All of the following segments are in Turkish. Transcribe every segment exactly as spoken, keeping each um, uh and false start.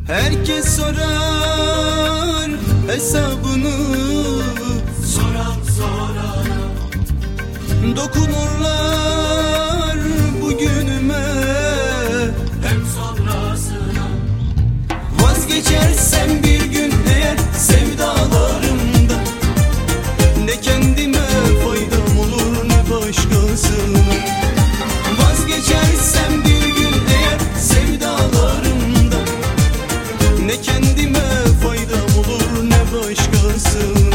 Herkes sorar hesabını, Soran sorana, dokunurlar bugünüme, hem sonrasına. Vazgeçersem bir gün eğer sevdalarımda, ne kendime faydam olur ne başkasına. Vazgeçersem bir gün eğer sevdalarımda, ne kendime faydam olur ne başkasına.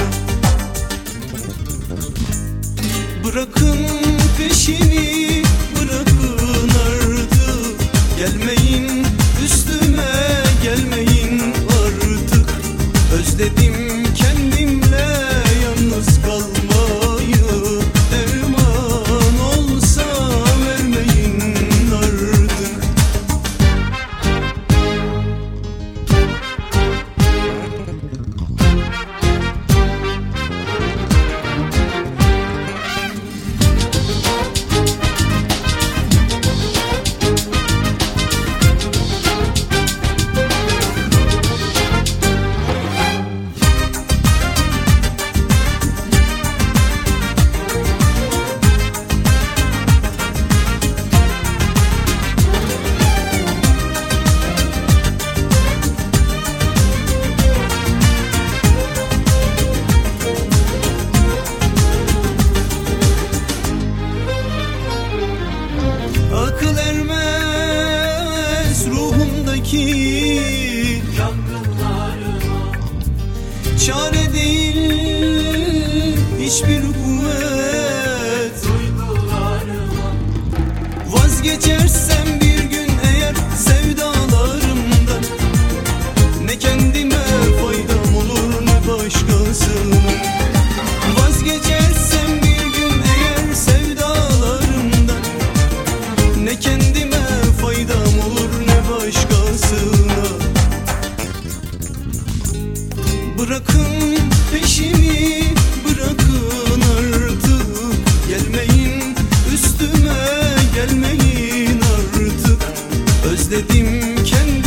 Bırakın peşimi, bırakın artık, gelmeyin üstüme, gelmeyin artık. Özledim kendimle yalnız kalmayı, derman olsa vermeyin artık. Akıl ermez ruhumdaki Yangınlarıma, çare değil hiçbir kuvvet. duygularıma, Vazgeçersem bir gün eğer sevdalarımdan, ne kendime faydam olur ne başkasına. Vazgeçersem bir gün eğer sevdalarımdan, ne kendime faydam olur ne başkasına. Bırakın peşimi, bırakın artık, gelmeyin üstüme, gelmeyin artık. Özledim kendimi.